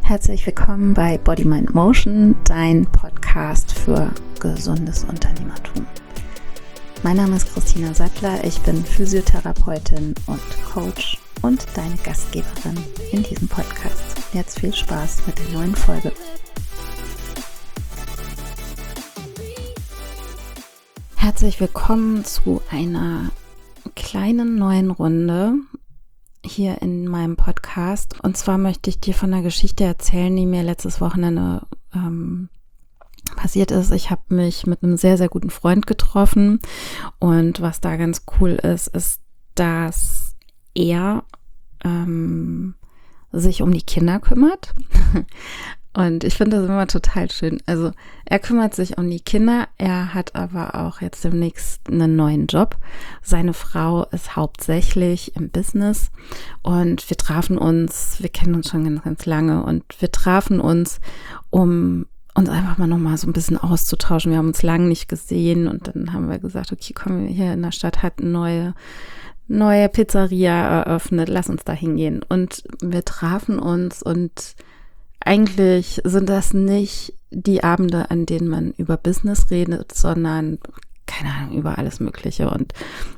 Herzlich willkommen bei Body, Mind, Motion, dein Podcast für gesundes Unternehmertum. Mein Name ist Christina Sattler, ich bin Physiotherapeutin und Coach und deine Gastgeberin in diesem Podcast. Jetzt viel Spaß mit der neuen Folge. Herzlich willkommen zu einer kleinen neuen Runde hier in meinem Podcast. Und zwar möchte ich dir von einer Geschichte erzählen, die mir letztes Wochenende passiert ist. Ich habe mich mit einem sehr, sehr guten Freund getroffen. Und was da ganz cool ist, dass er sich um die Kinder kümmert. Und ich finde das immer total schön. Also er kümmert sich um die Kinder, er hat aber auch jetzt demnächst einen neuen Job. Seine Frau ist hauptsächlich im Business und wir kennen uns schon ganz, ganz lange und wir trafen uns, um uns einfach mal nochmal so ein bisschen auszutauschen. Wir haben uns lange nicht gesehen und dann haben wir gesagt, okay, komm, hier in der Stadt hat eine neue Pizzeria eröffnet, lass uns da hingehen. Und wir trafen uns und eigentlich sind das nicht die Abende, an denen man über Business redet, sondern, keine Ahnung, über alles Mögliche. Und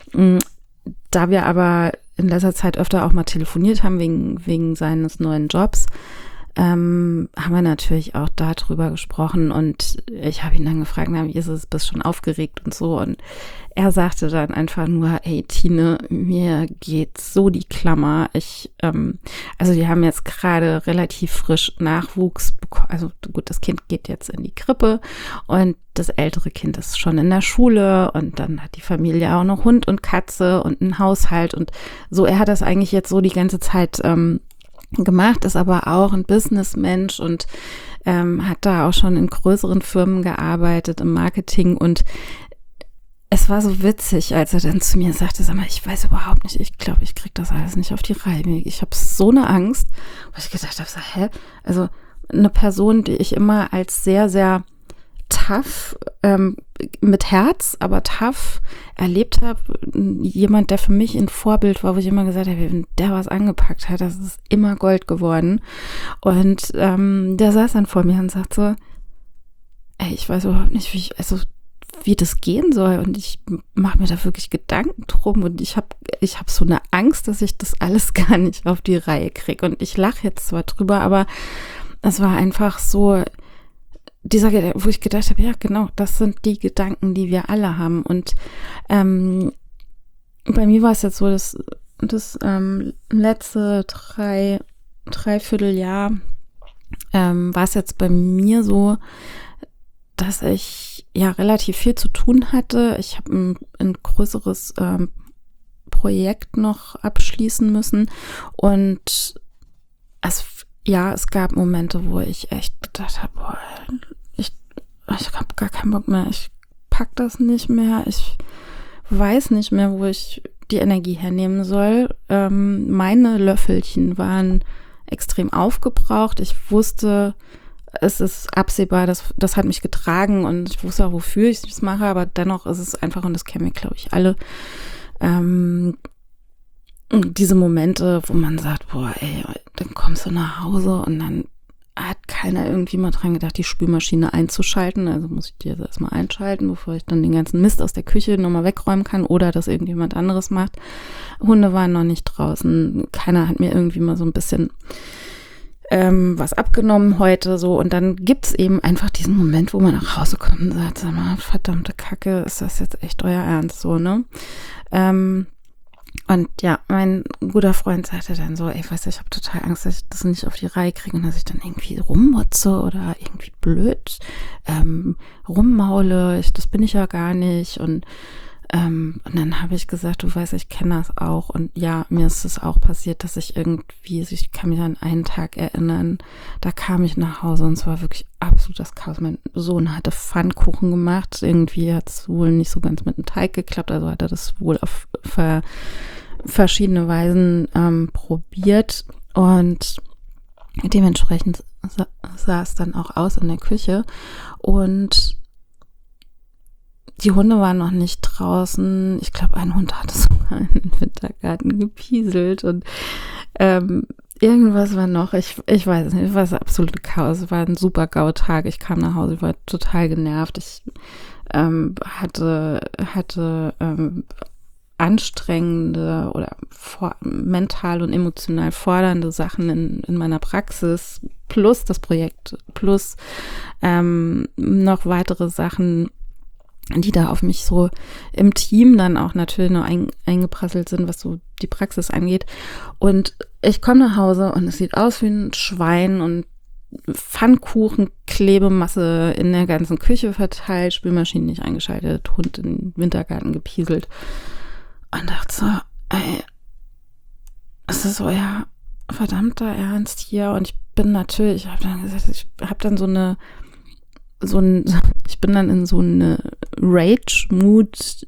da wir aber in letzter Zeit öfter auch mal telefoniert haben wegen seines neuen Jobs, haben wir natürlich auch darüber gesprochen und ich habe ihn dann gefragt, wie ist es, bist schon aufgeregt und so, und er sagte dann einfach nur, hey Tine, mir geht so die Klammer, also die haben jetzt gerade relativ frisch Nachwuchs bekommen, also gut, das Kind geht jetzt in die Krippe und das ältere Kind ist schon in der Schule und dann hat die Familie auch noch Hund und Katze und einen Haushalt und so, er hat das eigentlich jetzt so die ganze Zeit gemacht, ist aber auch ein Businessmensch und hat da auch schon in größeren Firmen gearbeitet im Marketing und es war so witzig, als er dann zu mir sagte, sag mal, ich weiß überhaupt nicht, ich glaube, ich kriege das alles nicht auf die Reihe. Ich habe so eine Angst, weil ich gedacht habe, also eine Person, die ich immer als sehr, sehr tough, mit Herz, aber tough erlebt habe, jemand, der für mich ein Vorbild war, wo ich immer gesagt habe, wenn der was angepackt hat, das ist immer Gold geworden. Und der saß dann vor mir und sagt so, ey, ich weiß überhaupt nicht, wie das gehen soll und ich mache mir da wirklich Gedanken drum und ich hab so eine Angst, dass ich das alles gar nicht auf die Reihe kriege und ich lache jetzt zwar drüber, aber es war einfach so wo ich gedacht habe, ja genau, das sind die Gedanken, die wir alle haben und bei mir war es jetzt so, das letzte Dreivierteljahr war es jetzt bei mir so, dass ich ja relativ viel zu tun hatte. Ich habe ein größeres Projekt noch abschließen müssen und es gab Momente, wo ich echt gedacht habe, boah, ich habe gar keinen Bock mehr, ich pack das nicht mehr, ich weiß nicht mehr, wo ich die Energie hernehmen soll. Meine Löffelchen waren extrem aufgebraucht. Ich wusste, es ist absehbar, das hat mich getragen und ich wusste auch, wofür ich es mache, aber dennoch ist es einfach, und das kennen wir, glaube ich, alle, diese Momente, wo man sagt, boah, ey, dann kommst du nach Hause und dann hat keiner irgendwie mal dran gedacht, die Spülmaschine einzuschalten, also muss ich die jetzt erstmal einschalten, bevor ich dann den ganzen Mist aus der Küche nochmal wegräumen kann oder dass irgendjemand anderes macht. Hunde waren noch nicht draußen, keiner hat mir irgendwie mal so ein bisschen was abgenommen heute so und dann gibt's eben einfach diesen Moment, wo man nach Hause kommt und sagt, sag mal, verdammte Kacke, ist das jetzt echt euer Ernst so, ne? Und ja, mein guter Freund sagte dann so, ey, weißt du, ich habe total Angst, dass ich das nicht auf die Reihe kriege und dass ich dann irgendwie rummotze oder irgendwie blöd rummaule, das bin ich ja gar nicht und dann habe ich gesagt, du weißt, ich kenne das auch und ja, mir ist es auch passiert, dass ich kann mich an einen Tag erinnern, da kam ich nach Hause und es war wirklich absolutes Chaos. Mein Sohn hatte Pfannkuchen gemacht, irgendwie hat es wohl nicht so ganz mit dem Teig geklappt, also hat er das wohl auf verschiedene Weisen probiert und dementsprechend sah es dann auch aus in der Küche und die Hunde waren noch nicht draußen. Ich glaube, ein Hund hatte sogar in den Wintergarten gepieselt und irgendwas war noch, ich weiß es nicht, es war das absolute Chaos, es war ein super GAU-Tag, ich kam nach Hause, ich war total genervt, ich hatte anstrengende oder mental und emotional fordernde Sachen in meiner Praxis, plus das Projekt, plus noch weitere Sachen, die da auf mich so im Team dann auch natürlich noch eingeprasselt sind, was so die Praxis angeht. Und ich komme nach Hause und es sieht aus wie ein Schwein und Pfannkuchen, Klebemasse in der ganzen Küche verteilt, Spülmaschine nicht eingeschaltet, Hund in den Wintergarten gepieselt. Und dachte so, ey, ist das euer verdammter Ernst hier? Und ich bin natürlich, ich habe dann gesagt, ich bin dann in so eine Rage-Mood,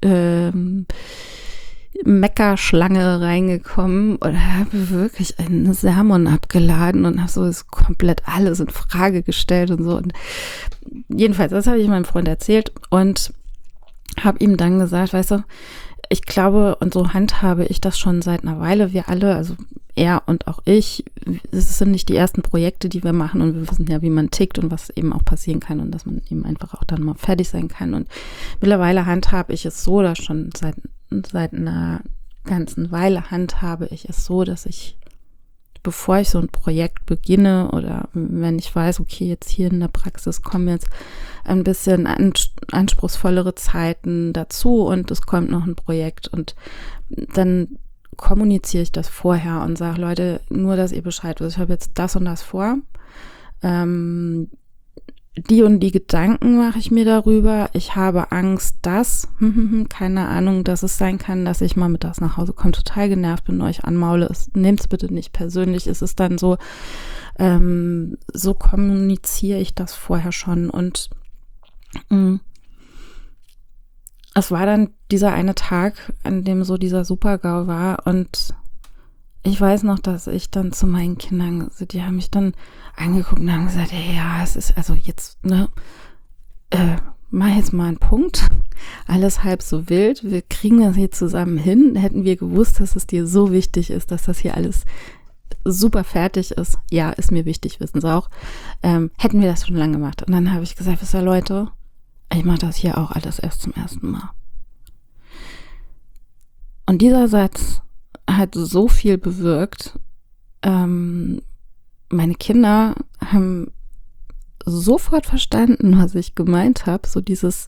Meckerschlange reingekommen und habe wirklich einen Sermon abgeladen und habe so das komplett alles in Frage gestellt und so. Und jedenfalls, das habe ich meinem Freund erzählt und habe ihm dann gesagt, weißt du, ich glaube, und so handhabe ich das schon seit einer Weile, wir alle, also er und auch ich, es sind nicht die ersten Projekte, die wir machen und wir wissen ja, wie man tickt und was eben auch passieren kann und dass man eben einfach auch dann mal fertig sein kann. Und mittlerweile handhabe ich es so, dass schon seit einer ganzen Weile handhabe ich es so, dass ich, bevor ich so ein Projekt beginne oder wenn ich weiß, okay, jetzt hier in der Praxis kommen jetzt ein bisschen anspruchsvollere Zeiten dazu und es kommt noch ein Projekt und dann kommuniziere ich das vorher und sage, Leute, nur, dass ihr Bescheid wisst, ich habe jetzt das und das vor. Die und die Gedanken mache ich mir darüber. Ich habe Angst, dass, keine Ahnung, dass es sein kann, dass ich mal mittags nach Hause komme, total genervt bin, euch anmaule. Nehmt es bitte nicht persönlich. Es ist dann so, so kommuniziere ich das vorher schon. Und es war dann dieser eine Tag, an dem so dieser Super-GAU war und ich weiß noch, dass ich dann zu meinen Kindern, die haben mich dann angeguckt und haben gesagt, hey, ja, es ist also jetzt, ne, mach jetzt mal einen Punkt, alles halb so wild, wir kriegen das hier zusammen hin, hätten wir gewusst, dass es dir so wichtig ist, dass das hier alles super fertig ist, ja, ist mir wichtig, wissen sie auch, hätten wir das schon lange gemacht. Und dann habe ich gesagt, wisst ihr, Leute, ich mache das hier auch alles erst zum ersten Mal. Und dieser Satz hat so viel bewirkt. Meine Kinder haben sofort verstanden, was ich gemeint habe. So dieses,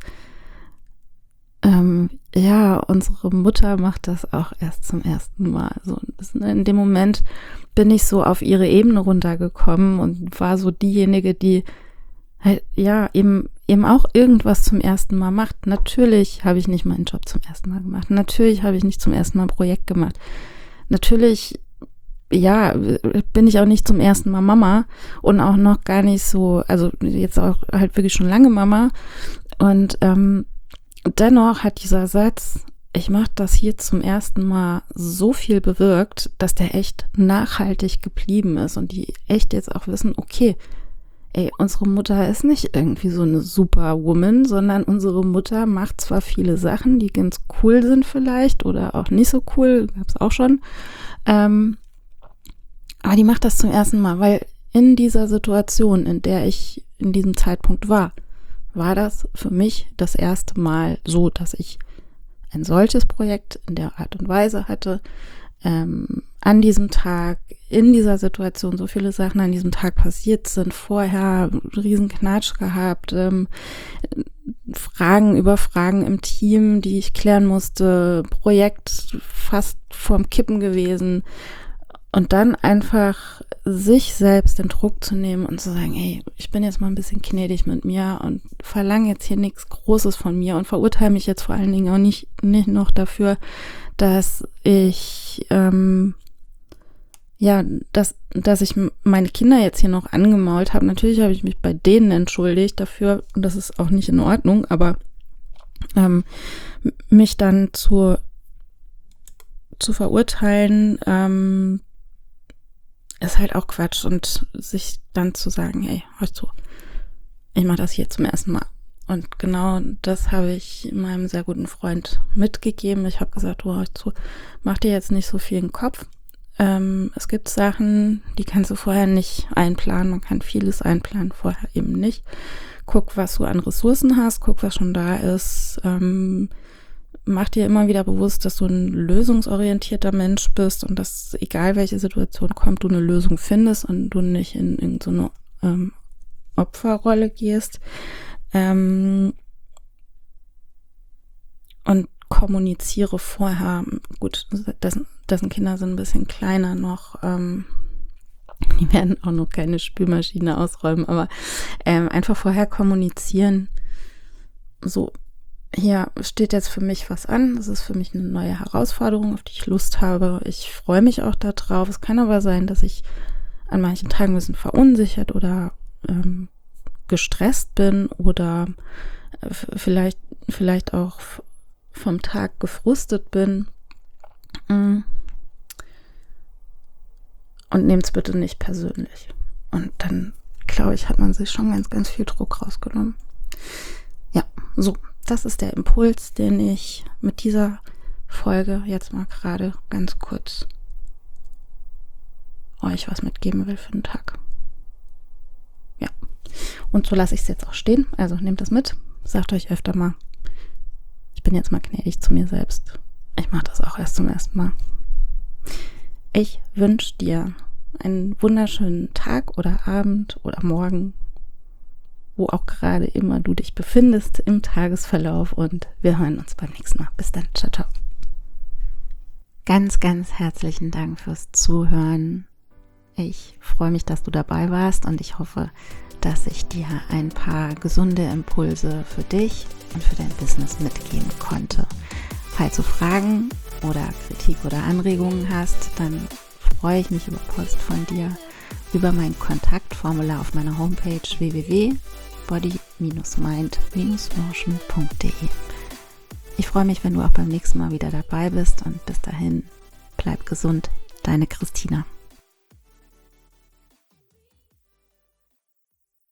ja, unsere Mutter macht das auch erst zum ersten Mal. So, in dem Moment bin ich so auf ihre Ebene runtergekommen und war so diejenige, die halt, ja, eben auch irgendwas zum ersten Mal macht. Natürlich habe ich nicht meinen Job zum ersten Mal gemacht. Natürlich habe ich nicht zum ersten Mal ein Projekt gemacht. Natürlich, ja, bin ich auch nicht zum ersten Mal Mama und auch noch gar nicht so, also jetzt auch halt wirklich schon lange Mama. Und dennoch hat dieser Satz, ich mache das hier zum ersten Mal, so viel bewirkt, dass der echt nachhaltig geblieben ist und die echt jetzt auch wissen, okay, ey, unsere Mutter ist nicht irgendwie so eine Superwoman, sondern unsere Mutter macht zwar viele Sachen, die ganz cool sind vielleicht oder auch nicht so cool, gab's auch schon, aber die macht das zum ersten Mal, weil in dieser Situation, in der ich in diesem Zeitpunkt war das für mich das erste Mal so, dass ich ein solches Projekt in der Art und Weise hatte, an diesem Tag, in dieser Situation so viele Sachen an diesem Tag passiert sind, vorher riesen Knatsch gehabt, Fragen über Fragen im Team, die ich klären musste, Projekt fast vorm Kippen gewesen und dann einfach sich selbst den Druck zu nehmen und zu sagen, hey, ich bin jetzt mal ein bisschen gnädig mit mir und verlange jetzt hier nichts Großes von mir und verurteile mich jetzt vor allen Dingen auch nicht noch dafür, dass ich dass ich meine Kinder jetzt hier noch angemault habe. Natürlich habe ich mich bei denen entschuldigt dafür und das ist auch nicht in Ordnung, aber mich dann zu verurteilen, ist halt auch Quatsch und sich dann zu sagen, hey, hör zu, ich mache das hier zum ersten Mal. Und genau das habe ich meinem sehr guten Freund mitgegeben. Ich habe gesagt, du, hör zu, mach dir jetzt nicht so viel im Kopf. Es gibt Sachen, die kannst du vorher nicht einplanen. Man kann vieles einplanen, vorher eben nicht. Guck, was du an Ressourcen hast, guck, was schon da ist. Mach dir immer wieder bewusst, dass du ein lösungsorientierter Mensch bist und dass, egal welche Situation kommt, du eine Lösung findest und du nicht in irgendeine Opferrolle gehst. Und kommuniziere vorher. Gut, dessen Kinder sind ein bisschen kleiner noch. Die werden auch noch keine Spülmaschine ausräumen, aber einfach vorher kommunizieren. So, hier steht jetzt für mich was an. Das ist für mich eine neue Herausforderung, auf die ich Lust habe. Ich freue mich auch darauf. Es kann aber sein, dass ich an manchen Tagen ein bisschen verunsichert oder gestresst bin oder vielleicht auch vom Tag gefrustet bin. Und nehmt es bitte nicht persönlich. Und dann, glaube ich, hat man sich schon ganz, ganz viel Druck rausgenommen. Ja, so, das ist der Impuls, den ich mit dieser Folge jetzt mal gerade ganz kurz euch was mitgeben will für den Tag. Ja, und so lasse ich es jetzt auch stehen. Also nehmt das mit, sagt euch öfter mal, ich bin jetzt mal gnädig zu mir selbst. Ich mache das auch erst zum ersten Mal. Ich wünsche dir einen wunderschönen Tag oder Abend oder Morgen, wo auch gerade immer du dich befindest im Tagesverlauf, und wir hören uns beim nächsten Mal. Bis dann. Ciao, ciao. Ganz, ganz herzlichen Dank fürs Zuhören. Ich freue mich, dass du dabei warst, und ich hoffe, dass ich dir ein paar gesunde Impulse für dich und für dein Business mitgeben konnte. Falls du Fragen oder Kritik oder Anregungen hast, dann freue ich mich über Post von dir über mein Kontaktformular auf meiner Homepage www.body-mind-motion.de. Ich freue mich, wenn du auch beim nächsten Mal wieder dabei bist, und bis dahin bleib gesund, deine Christina.